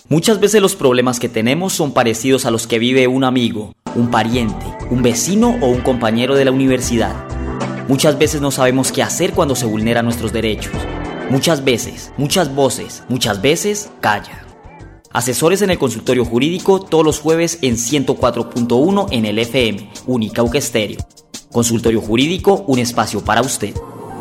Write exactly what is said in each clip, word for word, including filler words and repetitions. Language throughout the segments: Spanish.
Muchas veces los problemas que tenemos son parecidos a los que vive un amigo, un pariente, un vecino o un compañero de la universidad. Muchas veces no sabemos qué hacer cuando se vulneran nuestros derechos. Muchas veces, muchas voces, muchas veces callan. Asesores en el consultorio jurídico todos los jueves en ciento cuatro punto uno en el F M, Unicauca Estéreo. Consultorio jurídico, un espacio para usted.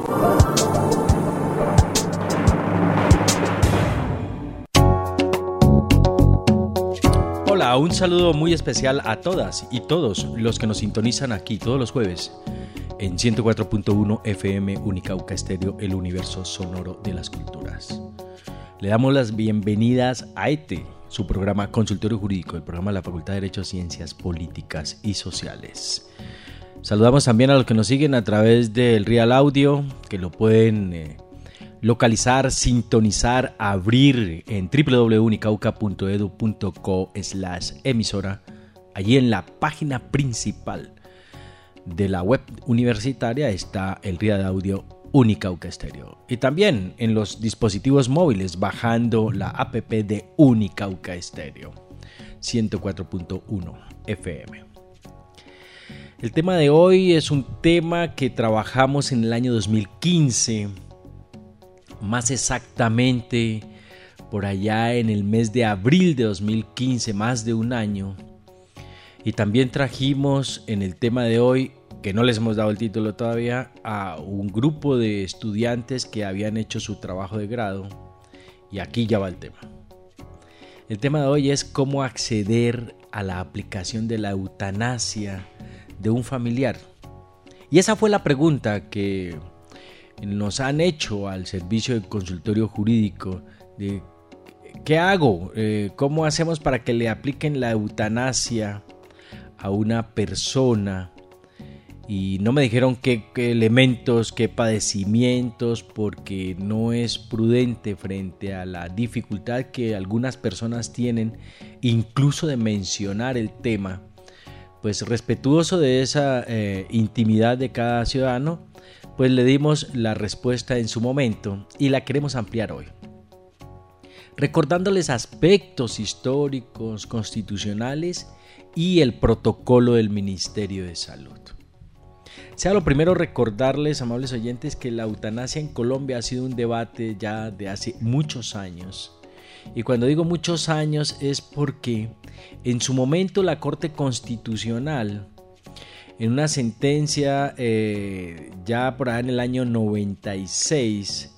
Hola, un saludo muy especial a todas y todos los que nos sintonizan aquí todos los jueves en ciento cuatro punto uno F M Unicauca Estéreo, el universo sonoro de las culturas. Le damos las bienvenidas a este, su programa Consultorio Jurídico, el programa de la Facultad de Derecho, Ciencias Políticas y Sociales. Saludamos también a los que nos siguen a través del Real Audio, que lo pueden eh, localizar, sintonizar, abrir en doble u doble u doble u punto unicauca punto edu punto co slash emisora, allí en la página principal de la web universitaria está el Real Audio Unicauca Estéreo. Y también en los dispositivos móviles bajando la app de Unicauca Estéreo ciento cuatro punto uno F M. El tema de hoy es un tema que trabajamos en el año dos mil quince, más exactamente por allá en el mes de abril de dos mil quince, más de un año. Y también trajimos en el tema de hoy, que no les hemos dado el título todavía, a un grupo de estudiantes que habían hecho su trabajo de grado. Y aquí ya va el tema. El tema de hoy es cómo acceder a la aplicación de la eutanasia de un familiar. Y esa fue la pregunta que nos han hecho al servicio del consultorio jurídico de ¿qué hago? Eh, ¿Cómo hacemos para que le apliquen la eutanasia a una persona? Y no me dijeron qué, qué elementos, qué padecimientos, porque no es prudente frente a la dificultad que algunas personas tienen, incluso de mencionar el tema. Pues respetuoso de esa eh, intimidad de cada ciudadano, pues le dimos la respuesta en su momento y la queremos ampliar hoy, recordándoles aspectos históricos, constitucionales y el protocolo del Ministerio de Salud. Sea lo primero recordarles, amables oyentes, que la eutanasia en Colombia ha sido un debate ya de hace muchos años. Y cuando digo muchos años es porque en su momento la Corte Constitucional, en una sentencia eh, ya por ahí en el año noventa y seis,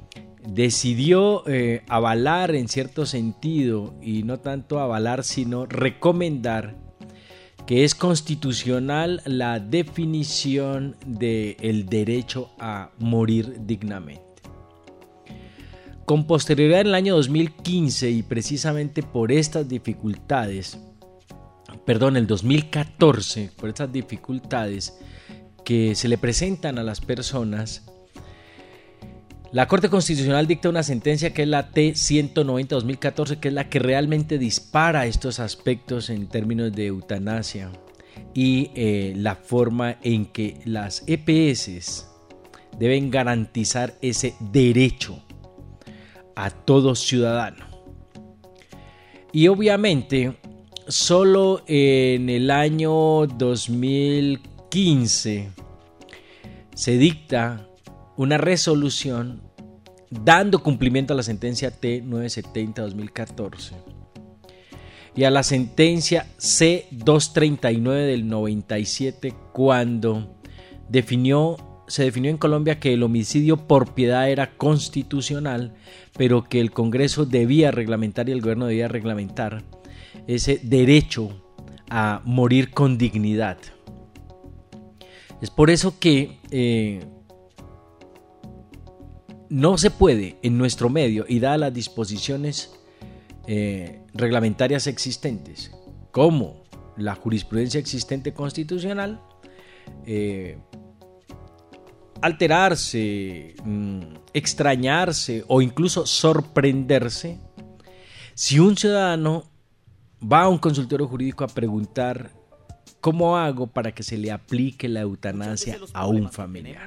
decidió eh, avalar en cierto sentido, y no tanto avalar sino recomendar, que es constitucional la definición del derecho a morir dignamente. Con posterioridad en el año dos mil quince, y precisamente por estas dificultades, perdón, el dos mil catorce, por estas dificultades que se le presentan a las personas, la Corte Constitucional dicta una sentencia que es la T ciento noventa dos mil catorce, que es la que realmente dispara estos aspectos en términos de eutanasia y eh, la forma en que las E P S deben garantizar ese derecho a todo ciudadano. Y obviamente solo en el año dos mil quince se dicta una resolución dando cumplimiento a la sentencia T novecientos setenta dos mil catorce y a la sentencia C doscientos treinta y nueve del noventa y siete, cuando definió se definió en Colombia que el homicidio por piedad era constitucional, pero que el Congreso debía reglamentar y el gobierno debía reglamentar ese derecho a morir con dignidad. Es por eso que eh, no se puede en nuestro medio, y dadas las disposiciones eh, reglamentarias existentes, como la jurisprudencia existente constitucional, eh, alterarse, mmm, extrañarse o incluso sorprenderse si un ciudadano va a un consultorio jurídico a preguntar ¿cómo hago para que se le aplique la eutanasia a un familiar?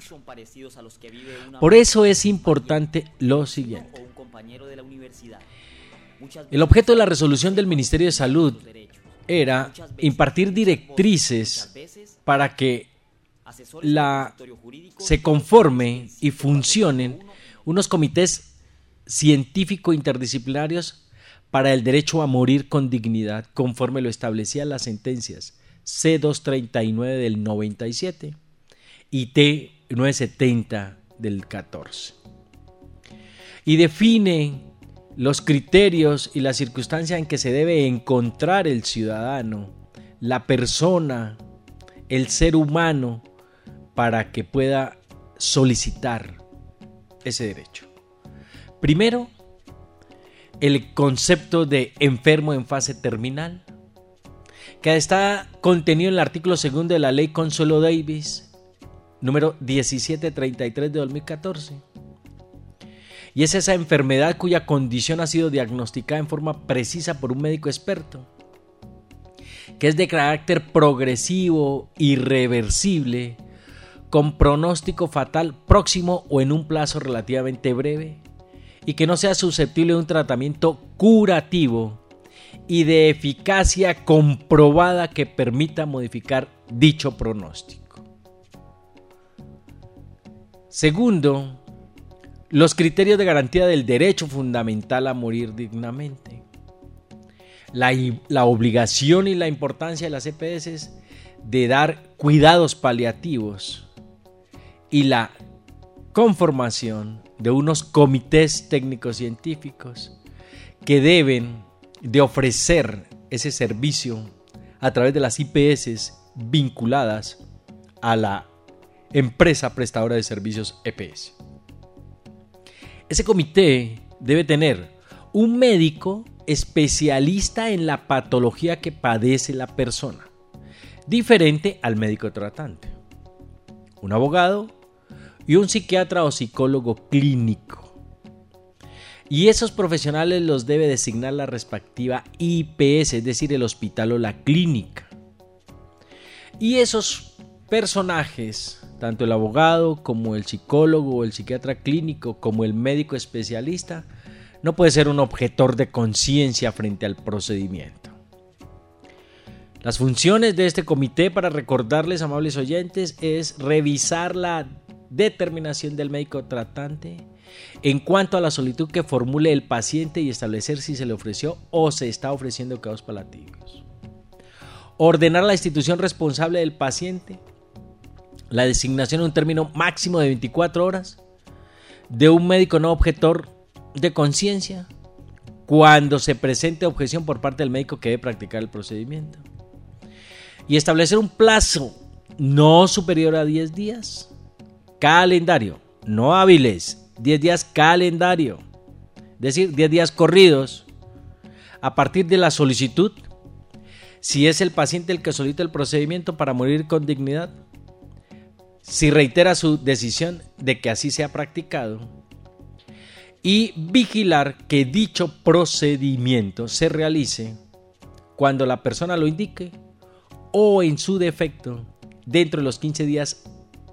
Por eso es importante lo siguiente. El objeto de la resolución del Ministerio de Salud era impartir directrices para que la, se conforme y funcionen unos comités científico interdisciplinarios para el derecho a morir con dignidad, conforme lo establecían las sentencias C doscientos treinta y nueve del noventa y siete y T novecientos setenta del catorce. Y define los criterios y las circunstancias en que se debe encontrar el ciudadano, la persona, el ser humano, para que pueda solicitar ese derecho. Primero, el concepto de enfermo en fase terminal, que está contenido en el artículo segundo de la ley Consuelo Davis, número diecisiete treinta y tres de dos mil catorce. Y es esa enfermedad cuya condición ha sido diagnosticada en forma precisa por un médico experto, que es de carácter progresivo, irreversible, con pronóstico fatal próximo o en un plazo relativamente breve, y que no sea susceptible de un tratamiento curativo y de eficacia comprobada que permita modificar dicho pronóstico. Segundo, los criterios de garantía del derecho fundamental a morir dignamente. La, la obligación y la importancia de las E P S de dar cuidados paliativos y la conformación de unos comités técnicos científicos que deben de ofrecer ese servicio a través de las I P S vinculadas a la empresa prestadora de servicios E P S. Ese comité debe tener un médico especialista en la patología que padece la persona, diferente al médico tratante, un abogado y un psiquiatra o psicólogo clínico. Y esos profesionales los debe designar la respectiva I P S, es decir, el hospital o la clínica. Y esos personajes, tanto el abogado como el psicólogo o el psiquiatra clínico como el médico especialista, no puede ser un objetor de conciencia frente al procedimiento. Las funciones de este comité, para recordarles, amables oyentes, es revisar la determinación del médico tratante en cuanto a la solicitud que formule el paciente y establecer si se le ofreció o se está ofreciendo cuidados paliativos. Ordenar a la institución responsable del paciente la designación en un término máximo de veinticuatro horas de un médico no objetor de conciencia cuando se presente objeción por parte del médico que debe practicar el procedimiento. Y establecer un plazo no superior a diez días calendario, no hábiles, diez días calendario, es decir, diez días corridos a partir de la solicitud, si es el paciente el que solicita el procedimiento para morir con dignidad, si reitera su decisión de que así sea practicado, y vigilar que dicho procedimiento se realice cuando la persona lo indique o, en su defecto, dentro de los quince días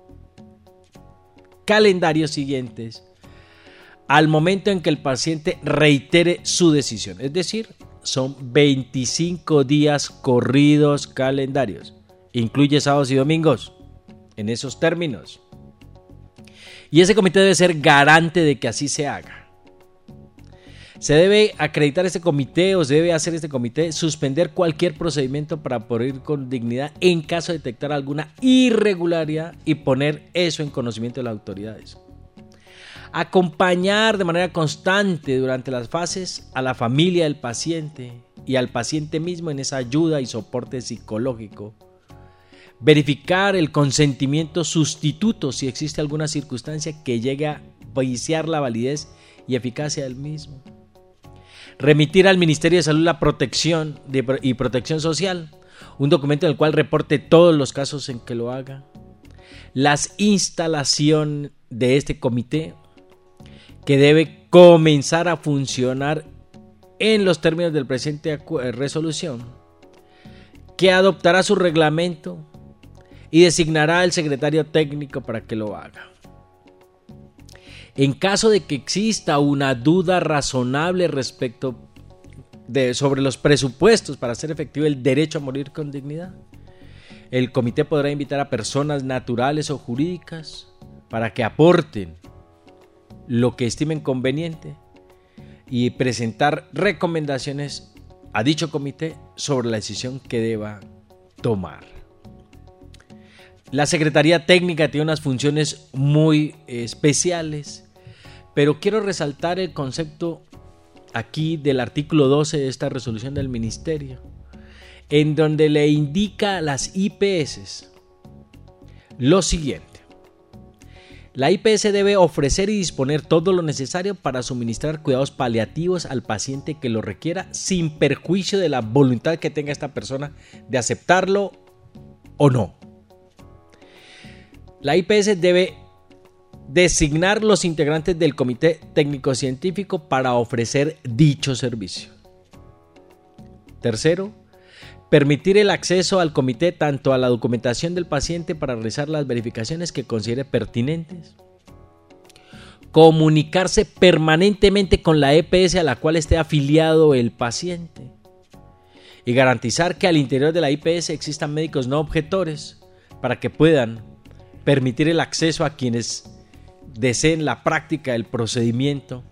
calendarios siguientes al momento en que el paciente reitere su decisión. Es decir, son veinticinco días corridos calendarios. Incluye sábados y domingos en esos términos. Y ese comité debe ser garante de que así se haga. Se debe acreditar este comité o se debe hacer este comité suspender cualquier procedimiento para morir con dignidad en caso de detectar alguna irregularidad y poner eso en conocimiento de las autoridades. Acompañar de manera constante durante las fases a la familia del paciente y al paciente mismo en esa ayuda y soporte psicológico. Verificar el consentimiento sustituto si existe alguna circunstancia que llegue a viciar la validez y eficacia del mismo. Remitir al Ministerio de Salud la protección de, y protección social, un documento en el cual reporte todos los casos en que lo haga. Las instalaciones de este comité, que debe comenzar a funcionar en los términos del presente resolución, que adoptará su reglamento y designará al secretario técnico para que lo haga. En caso de que exista una duda razonable respecto de, sobre los presupuestos para hacer efectivo el derecho a morir con dignidad. El comité podrá invitar a personas naturales o jurídicas para que aporten lo que estimen conveniente y presentar recomendaciones a dicho comité sobre la decisión que deba tomar. La Secretaría Técnica tiene unas funciones muy especiales, pero quiero resaltar el concepto aquí del artículo doce de esta resolución del Ministerio, en donde le indica a las I P S lo siguiente: la I P S debe ofrecer y disponer todo lo necesario para suministrar cuidados paliativos al paciente que lo requiera, sin perjuicio de la voluntad que tenga esta persona de aceptarlo o no. La I P S debe designar los integrantes del comité técnico-científico para ofrecer dicho servicio. Tercero, permitir el acceso al comité tanto a la documentación del paciente para realizar las verificaciones que considere pertinentes. Comunicarse permanentemente con la E P S a la cual esté afiliado el paciente. Y garantizar que al interior de la I P S existan médicos no objetores para que puedan permitir el acceso a quienes deseen la práctica del procedimiento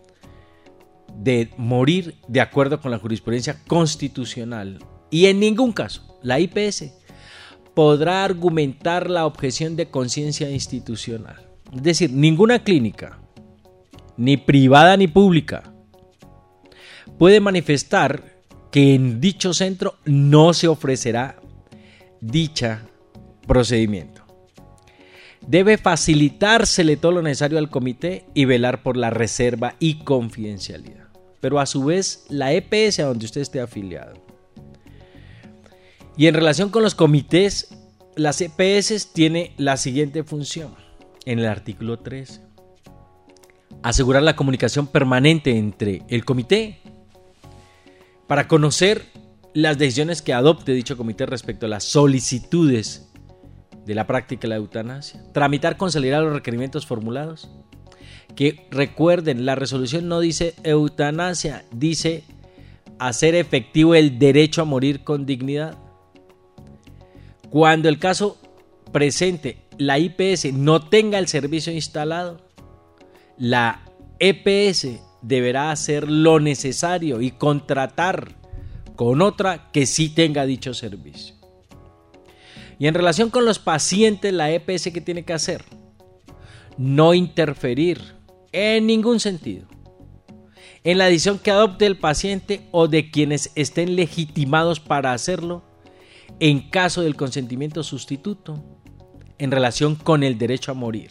de morir de acuerdo con la jurisprudencia constitucional. Y en ningún caso la I P S podrá argumentar la objeción de conciencia institucional. Es decir, ninguna clínica, ni privada ni pública, puede manifestar que en dicho centro no se ofrecerá dicha procedimiento. Debe facilitársele todo lo necesario al comité y velar por la reserva y confidencialidad. Pero a su vez, la E P S a donde usted esté afiliado. Y en relación con los comités, las E P S tiene la siguiente función. En el artículo tres, asegurar la comunicación permanente entre el comité para conocer las decisiones que adopte dicho comité respecto a las solicitudes de la práctica de la eutanasia, tramitar con celeridad los requerimientos formulados, que recuerden, la resolución no dice eutanasia, dice hacer efectivo el derecho a morir con dignidad. Cuando el caso presente la I P S no tenga el servicio instalado, la E P S deberá hacer lo necesario y contratar con otra que sí tenga dicho servicio. Y en relación con los pacientes, la E P S, ¿qué tiene que hacer? No interferir en ningún sentido en la decisión que adopte el paciente o de quienes estén legitimados para hacerlo en caso del consentimiento sustituto en relación con el derecho a morir.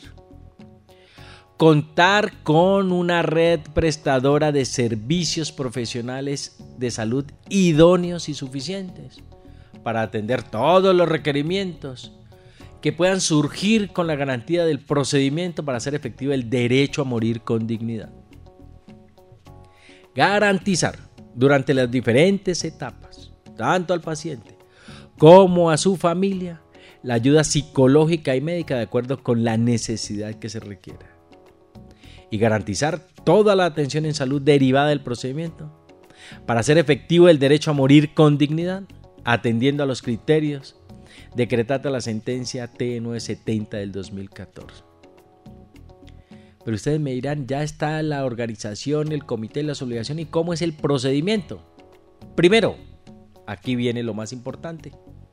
Contar con una red prestadora de servicios profesionales de salud idóneos y suficientes para atender todos los requerimientos que puedan surgir con la garantía del procedimiento para hacer efectivo el derecho a morir con dignidad. Garantizar durante las diferentes etapas, tanto al paciente como a su familia, la ayuda psicológica y médica de acuerdo con la necesidad que se requiera. Y garantizar toda la atención en salud derivada del procedimiento para hacer efectivo el derecho a morir con dignidad, atendiendo a los criterios decretada la sentencia T novecientos setenta del dos mil catorce. Pero ustedes me dirán, ya está la organización, el comité, las obligaciones y cómo es el procedimiento. Primero, aquí viene lo más importante.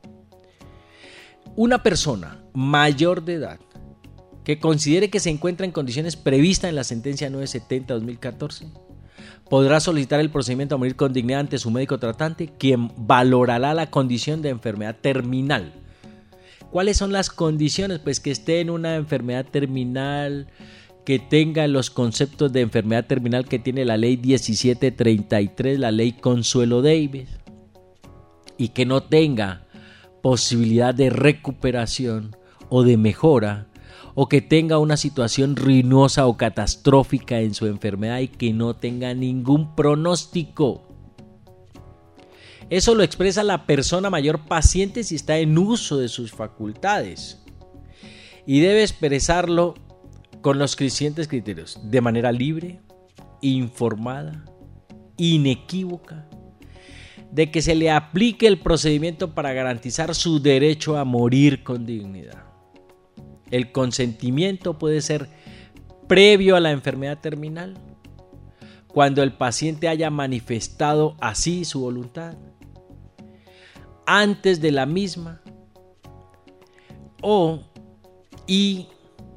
Una persona mayor de edad que considere que se encuentra en condiciones previstas en la sentencia novecientos setenta del dos mil catorce podrá solicitar el procedimiento a morir con dignidad ante su médico tratante, quien valorará la condición de enfermedad terminal. ¿Cuáles son las condiciones? Pues que esté en una enfermedad terminal, que tenga los conceptos de enfermedad terminal que tiene la ley diecisiete treinta y tres, la ley Consuelo Davis, y que no tenga posibilidad de recuperación o de mejora, o que tenga una situación ruinosa o catastrófica en su enfermedad y que no tenga ningún pronóstico. Eso lo expresa la persona mayor paciente si está en uso de sus facultades y debe expresarlo con los siguientes criterios: de manera libre, informada, inequívoca de que se le aplique el procedimiento para garantizar su derecho a morir con dignidad. El consentimiento puede ser previo a la enfermedad terminal, cuando el paciente haya manifestado así su voluntad, antes de la misma, o y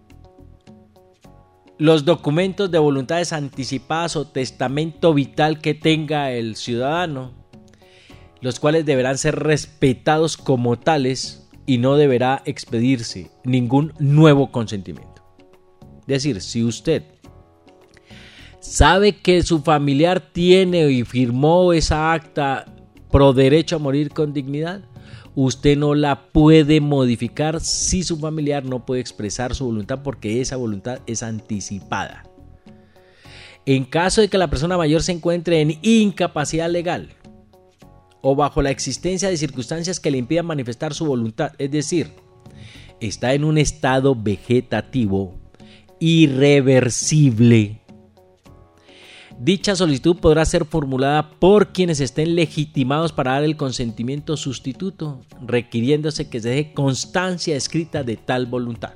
los documentos de voluntades anticipadas o testamento vital que tenga el ciudadano, los cuales deberán ser respetados como tales y no deberá expedirse ningún nuevo consentimiento. Es decir, si usted sabe que su familiar tiene y firmó esa acta pro derecho a morir con dignidad, usted no la puede modificar si su familiar no puede expresar su voluntad, porque esa voluntad es anticipada. En caso de que la persona mayor se encuentre en incapacidad legal o bajo la existencia de circunstancias que le impidan manifestar su voluntad, es decir, está en un estado vegetativo irreversible, dicha solicitud podrá ser formulada por quienes estén legitimados para dar el consentimiento sustituto, requiriéndose que se deje constancia escrita de tal voluntad.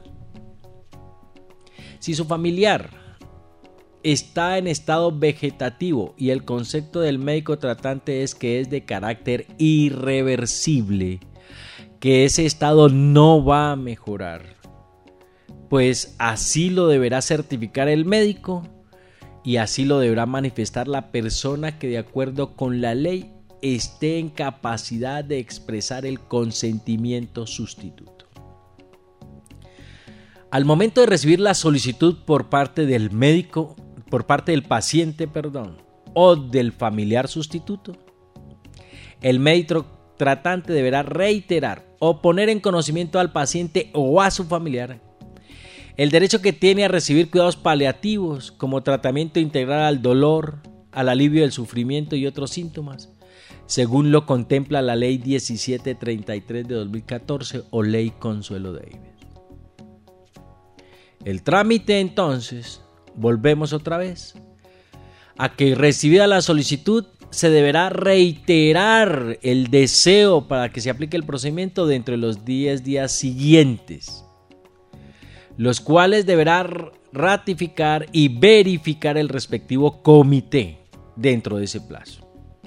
Si su familiar está en estado vegetativo y el concepto del médico tratante es que es de carácter irreversible, que ese estado no va a mejorar, pues así lo deberá certificar el médico y así lo deberá manifestar la persona que de acuerdo con la ley esté en capacidad de expresar el consentimiento sustituto. Al momento de recibir la solicitud por parte del médico, por parte del paciente, perdón, o del familiar sustituto, el médico tratante deberá reiterar o poner en conocimiento al paciente o a su familiar el derecho que tiene a recibir cuidados paliativos como tratamiento integral al dolor, al alivio del sufrimiento y otros síntomas, según lo contempla la Ley diecisiete treinta y tres de dos mil catorce o Ley Consuelo Davis. El trámite, entonces, volvemos otra vez a que recibida la solicitud se deberá reiterar el deseo para que se aplique el procedimiento dentro de los diez días siguientes, los cuales deberá ratificar y verificar el respectivo comité dentro de ese plazo.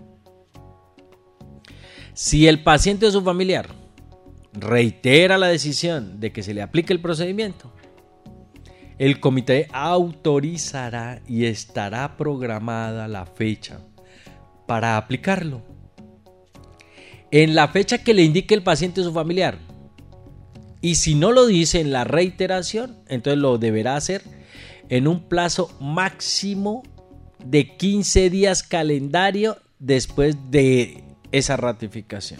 Si el paciente o su familiar reitera la decisión de que se le aplique el procedimiento, el comité autorizará y estará programada la fecha para aplicarlo en la fecha que le indique el paciente o su familiar. Y si no lo dice en la reiteración, entonces lo deberá hacer en un plazo máximo de quince días calendario después de esa ratificación.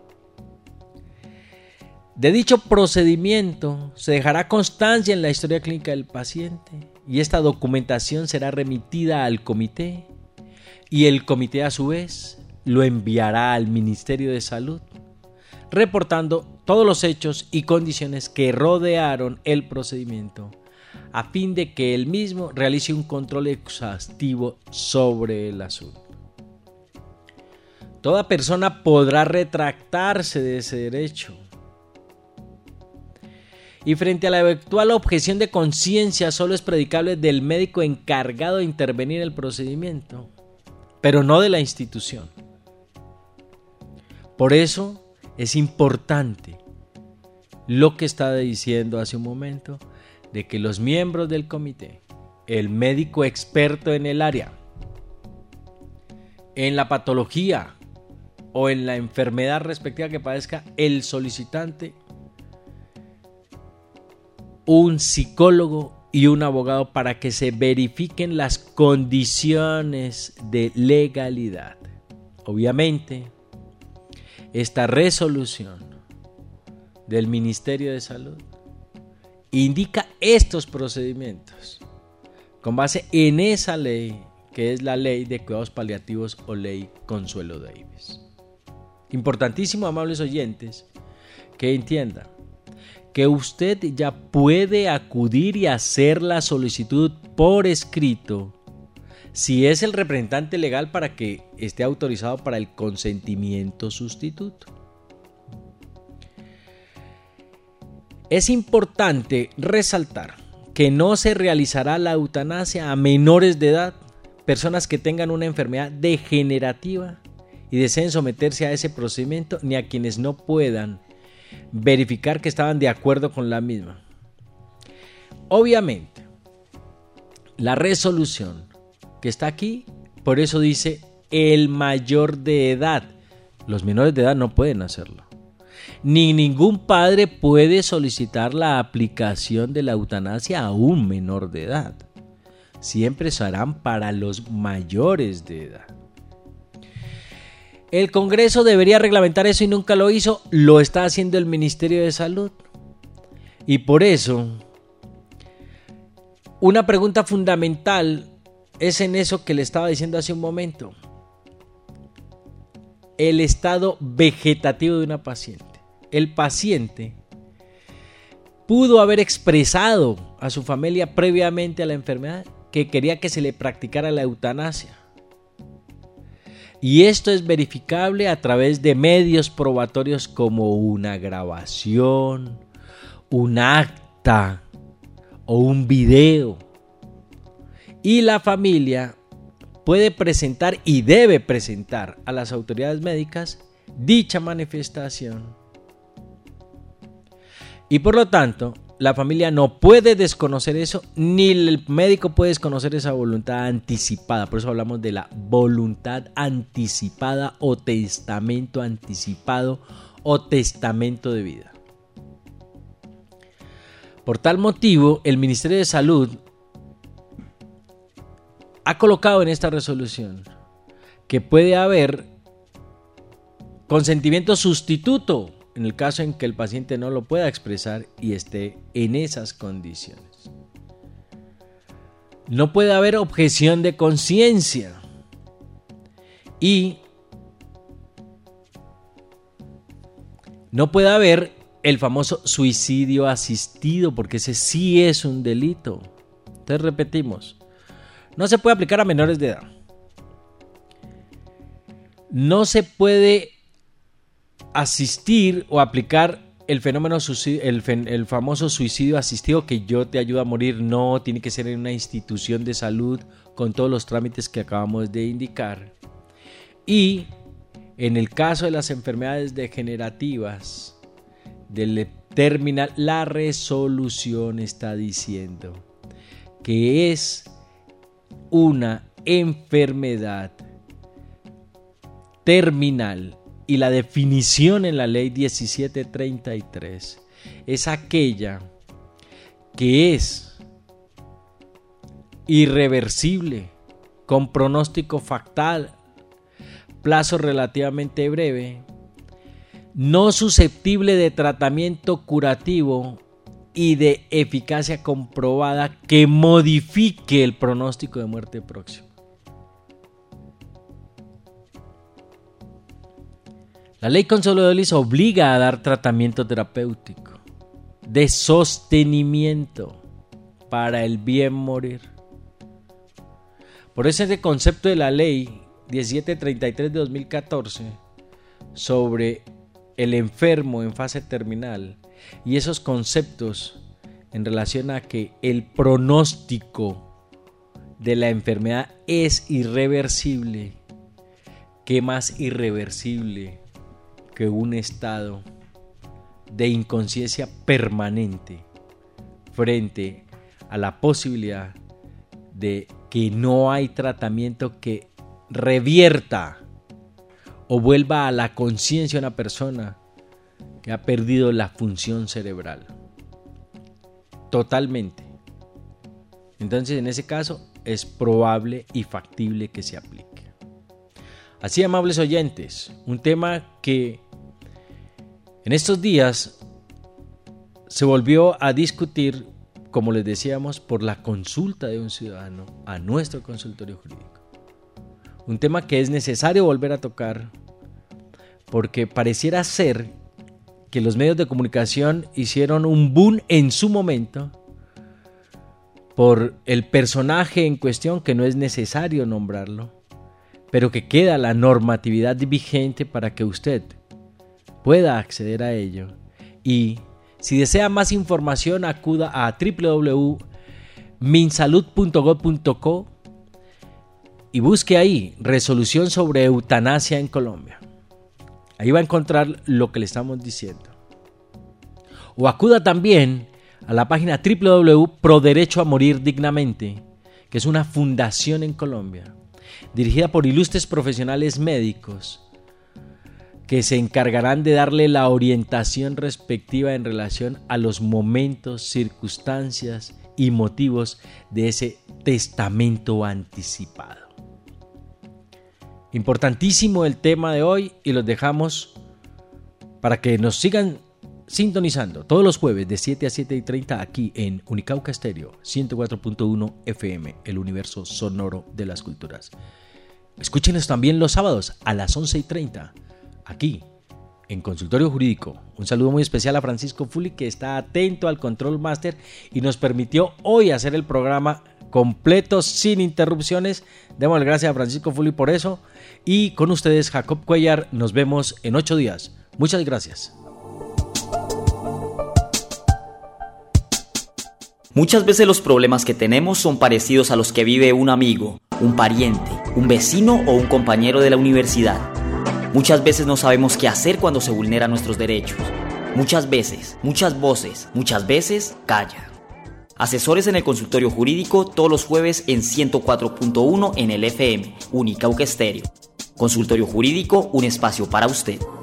De dicho procedimiento se dejará constancia en la historia clínica del paciente y esta documentación será remitida al comité y el comité a su vez lo enviará al Ministerio de Salud, reportando todos los hechos y condiciones que rodearon el procedimiento a fin de que el mismo realice un control exhaustivo sobre el asunto. Toda persona podrá retractarse de ese derecho. Y frente a la eventual objeción de conciencia, solo es predicable del médico encargado de intervenir en el procedimiento, pero no de la institución. Por eso es importante lo que estaba diciendo hace un momento, de que los miembros del comité, el médico experto en el área, en la patología o en la enfermedad respectiva que padezca el solicitante, un psicólogo y un abogado para que se verifiquen las condiciones de legalidad. Obviamente, esta resolución del Ministerio de Salud indica estos procedimientos con base en esa ley, que es la Ley de Cuidados Paliativos o Ley Consuelo Davis. Importantísimo, amables oyentes, que entiendan que usted ya puede acudir y hacer la solicitud por escrito si es el representante legal para que esté autorizado para el consentimiento sustituto. Es importante resaltar que no se realizará la eutanasia a menores de edad, personas que tengan una enfermedad degenerativa y deseen someterse a ese procedimiento, ni a quienes no puedan verificar que estaban de acuerdo con la misma. Obviamente, la resolución que está aquí, por eso dice el mayor de edad. Los menores de edad no pueden hacerlo. Ni ningún padre puede solicitar la aplicación de la eutanasia a un menor de edad. Siempre se harán para los mayores de edad. El Congreso debería reglamentar eso y nunca lo hizo. Lo está haciendo el Ministerio de Salud. Y por eso, una pregunta fundamental es en eso que le estaba diciendo hace un momento. El estado vegetativo de una paciente. El paciente pudo haber expresado a su familia previamente a la enfermedad que quería que se le practicara la eutanasia. Y esto es verificable a través de medios probatorios como una grabación, un acta o un video. Y la familia puede presentar y debe presentar a las autoridades médicas dicha manifestación. Y por lo tanto, la familia no puede desconocer eso, ni el médico puede desconocer esa voluntad anticipada. Por eso hablamos de la voluntad anticipada o testamento anticipado o testamento de vida. Por tal motivo, el Ministerio de Salud ha colocado en esta resolución que puede haber consentimiento sustituto en el caso en que el paciente no lo pueda expresar y esté en esas condiciones. No puede haber objeción de conciencia y no puede haber el famoso suicidio asistido, porque ese sí es un delito. Entonces repetimos, no se puede aplicar a menores de edad. No se puede asistir o aplicar el fenómeno el, el famoso suicidio asistido, que yo te ayudo a morir. No, tiene que ser en una institución de salud con todos los trámites que acabamos de indicar. Y en el caso de las enfermedades degenerativas del terminal, la resolución está diciendo que es una enfermedad terminal. Y la definición en la ley diecisiete treinta y tres es aquella que es irreversible, con pronóstico fatal, plazo relativamente breve, no susceptible de tratamiento curativo y de eficacia comprobada que modifique el pronóstico de muerte próximo. La ley Consuelo Delis obliga a dar tratamiento terapéutico de sostenimiento para el bien morir. Por eso ese concepto de la ley diecisiete treinta y tres de dos mil catorce sobre el enfermo en fase terminal y esos conceptos en relación a que el pronóstico de la enfermedad es irreversible. ¿Qué más irreversible que un estado de inconsciencia permanente frente a la posibilidad de que no hay tratamiento que revierta o vuelva a la conciencia a una persona que ha perdido la función cerebral totalmente? Entonces, en ese caso es probable y factible que se aplique. Así, amables oyentes, un tema que en estos días se volvió a discutir, como les decíamos, por la consulta de un ciudadano a nuestro consultorio jurídico. Un tema que es necesario volver a tocar porque pareciera ser que los medios de comunicación hicieron un boom en su momento por el personaje en cuestión, que no es necesario nombrarlo, pero que queda la normatividad vigente para que usted pueda acceder a ello. Y si desea más información, acuda a doble u doble u doble u punto minsalud punto gob punto co y busque ahí resolución sobre eutanasia en Colombia. Ahí va a encontrar lo que le estamos diciendo. O acuda también a la página doble u doble u doble u punto pro derecho a morir dignamente, que es una fundación en Colombia, dirigida por ilustres profesionales médicos que se encargarán de darle la orientación respectiva en relación a los momentos, circunstancias y motivos de ese testamento anticipado. Importantísimo el tema de hoy y los dejamos para que nos sigan sintonizando todos los jueves de siete a siete y treinta aquí en Unicauca Estéreo ciento cuatro punto uno F M, el universo sonoro de las culturas. Escúchenos también los sábados a las once y treinta aquí en Consultorio Jurídico. Un saludo muy especial a Francisco Fuli, que está atento al Control Master y nos permitió hoy hacer el programa completo sin interrupciones. Démosle gracias a Francisco Fuli por eso. Y con ustedes, Jacob Cuellar. Nos vemos en ocho días. Muchas gracias. Muchas veces los problemas que tenemos son parecidos a los que vive un amigo, un pariente, un vecino o un compañero de la universidad. Muchas veces no sabemos qué hacer cuando se vulneran nuestros derechos. Muchas veces, muchas voces, muchas veces callan. Asesores en el Consultorio Jurídico todos los jueves en ciento cuatro punto uno en el F M, Unicauca Estéreo. Consultorio Jurídico, un espacio para usted.